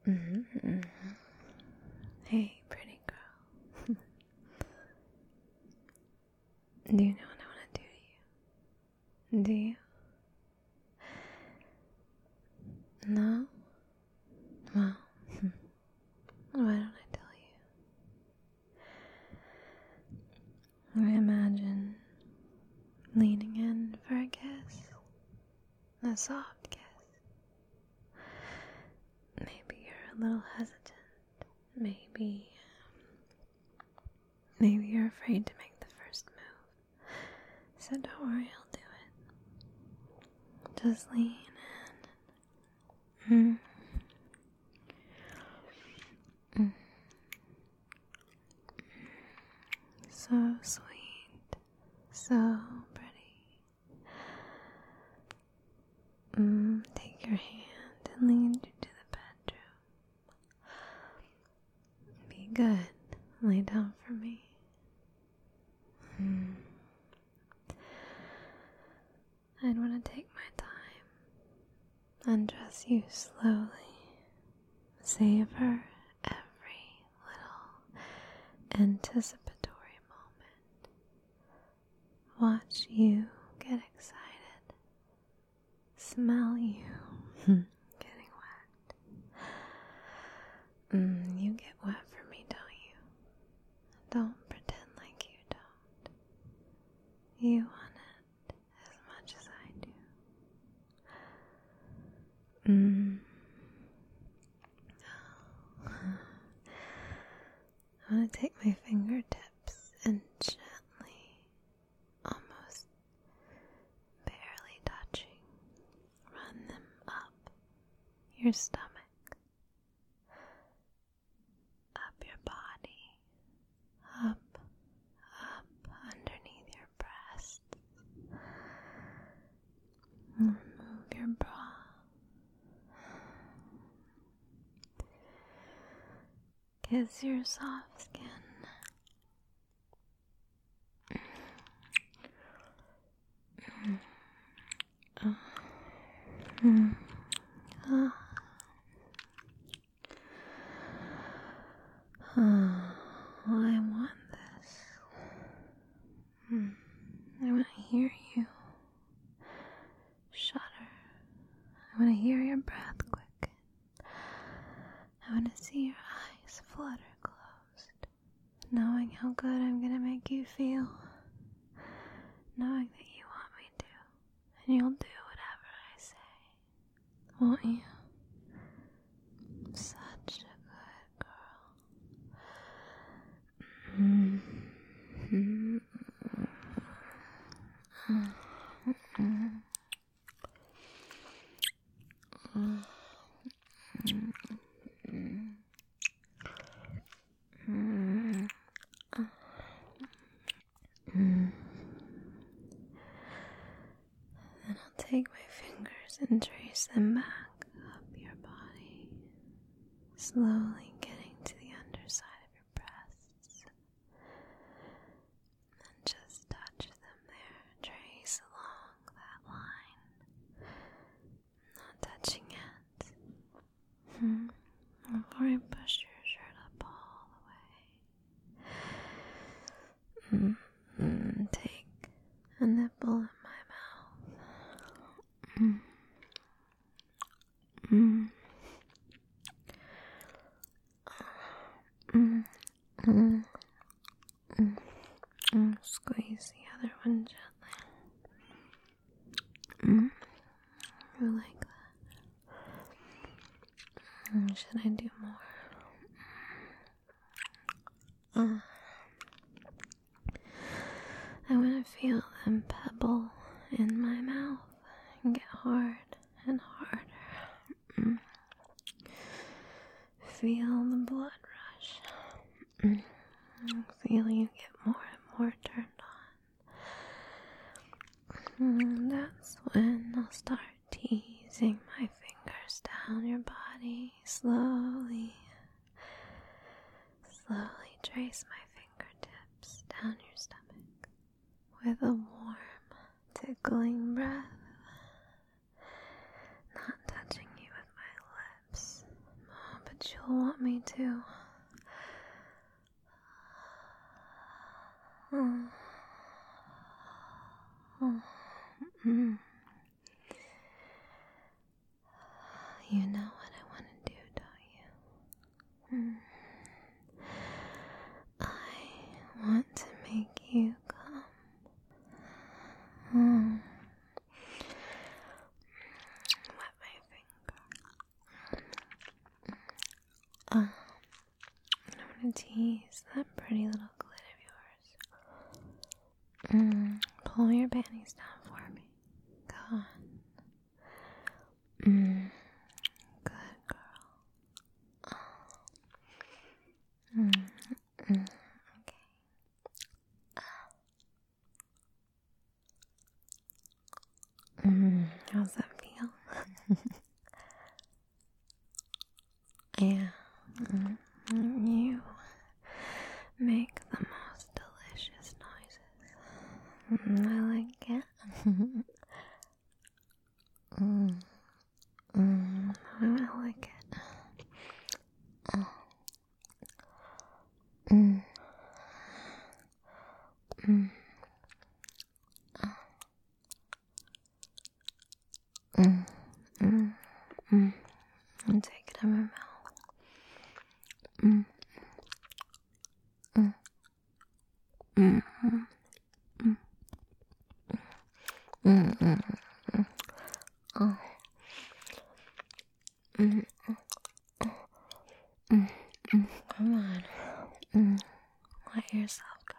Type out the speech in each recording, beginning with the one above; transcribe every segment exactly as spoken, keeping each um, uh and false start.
Mm-hmm. Hey, pretty girl. Do you know what I want to do to you? Do you? No? Well, why don't I tell you? I imagine leaning in for a kiss. A soft kiss. Maybe you're a little hesitant. Maybe, maybe you're afraid to make the first move. So don't worry, I'll do it. Just lean in. Mm. Mm. So sweet. So pretty. Mm. Take your hand and lead you to the bedroom. Be good. Lay down for me. Mm. I'd want to take my time. Undress you slowly. Savor every little anticipatory moment. Watch you get excited. Smell you getting wet. Mm, you get wet for me, don't you? Don't pretend like you don't. You want it as much as I do. Mm. I want to take my fingertips and gently, almost barely touching, run them up your stomach, up your body, up, up underneath your breasts. Remove your bra. Kiss your soft skin. Oh. Mm. Oh. Oh. I want this. Mm. I want to hear you shudder. I want to hear your breath quicken. I want to see your eyes flutter closed, knowing how good I'm going to make you feel, knowing that you want me to, and you'll do whatever I say, won't you? Such a good girl. Mm-hmm. Mm-hmm. Mm-hmm. Mm. Mm. Then I'll take my fingers and trace them back up your body, slowly getting to the underside of your breasts. And just touch them there, trace along that line, not touching it. Hmm. Before I push your shirt up all the way. Mm-hmm. Take a nipple in my mouth. Mm. Mm. Mm. Mm. Mm. Mm. Squeeze the other one gently. Mm. You like that? Mm. Should I do more? Uh. I want to feel them pebble in my mouth and get hard and harder. Mm. Feel the blood rush. Mm. Feel you get more and more turned on. And that's when I'll start teasing my fingers down your body slowly. Slowly trace my fingertips down your stomach with a warm, tickling breath. Not touching you with my lips, but people want me to. Oh. Oh. Mm. You know what I want to do, don't you? Mm. I want to make you come. Mm. Wet my finger. Uh, I want to tease that pretty little clit of yours. Mm. Pull your panties down for me. Go on. Mm. Good girl. Mm. Mm. Okay. Mm. How's that feel? Yeah. Mm. You make the most delicious noises. Mm, I like it. mm. Mm. I like it. Oh. Mm. Mm. Mm. Mm. Mm. And take it in my mouth. Mm. Mm. Mm. Mm. Mm. Mm. Mm. Oh. Mm. Mm. Mm. Come on. Mm. Let yourself go.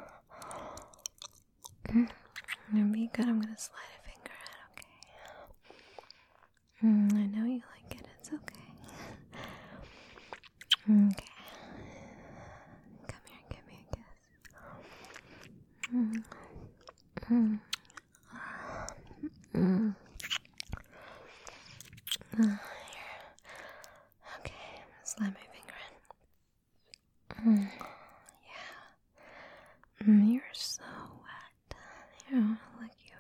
Mm. It'll be good. I'm gonna slide a finger in, okay? Mm. I know you like it. It's okay. Okay. Come here, give me a kiss. Mm. Mm. Mm. Uh, okay, slide my finger in. Mm. Yeah. Mm, you're so wet. Here, I want to lick you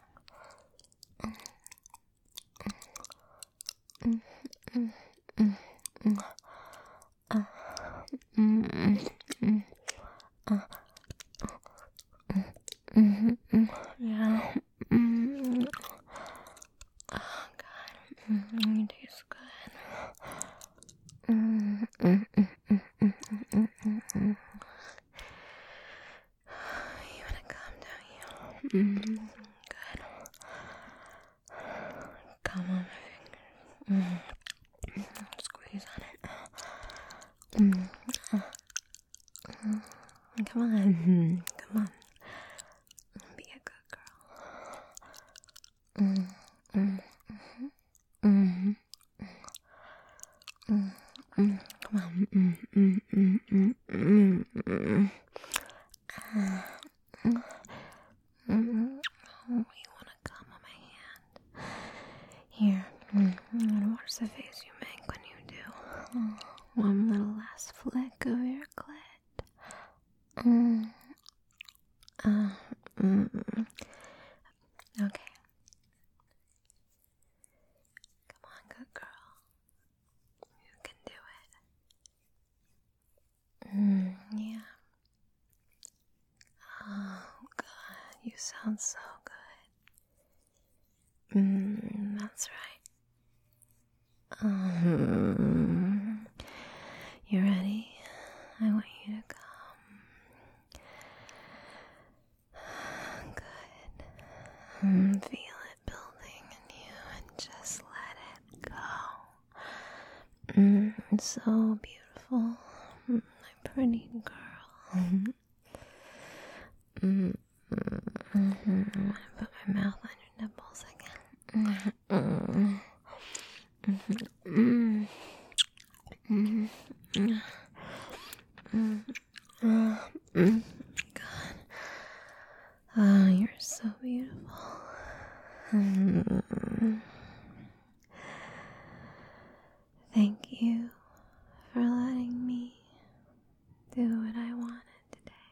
again. Mm. Mm. Mm. Mm. Uh. Mm. Mm. Uh. Mm. Mm. Yeah. Mm. Oh, God. Mm. You taste good. Mm. Mm. Mm. Mm. Mm. Mm. Mm. Mm. You wanna come, don't you? Mm. Good. Come on my fingers. Mm. Squeeze on it. Mm. Mm. Come on. Come on. Be a good girl. Mm. Mm. Mm. Mm. Mm. Come on. Mm. Mm. Mm. Mm. Mm. Mm. Mm. Mm. Oh, you wanna come on my hand? Here. Mm. I'm gonna watch the face you make when you do. Oh, one little last flick of your clit. Mm. Uh, mm. Okay. Come on, good girl. You can do it. Mm, yeah. Oh, God. You sound so good. Mm, that's right. Um, you ready? I want you to come. Good. Mm, feel it building in you and just let it go. Mm, it's so beautiful. Mm, my pretty girl. mm, mm, mm, mm. I want to put my mouth on your nipples again. Mm, mm, mm, mm, mm, mm, mm, mm, mm. God. Oh, you're so beautiful. Mm. Thank you for letting me do what I wanted today.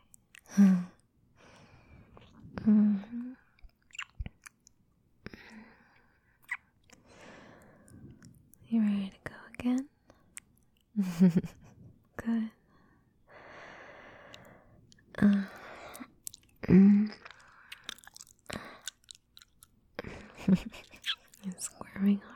mm-hmm. You ready to go again? Good. Uh, mm. You're squirming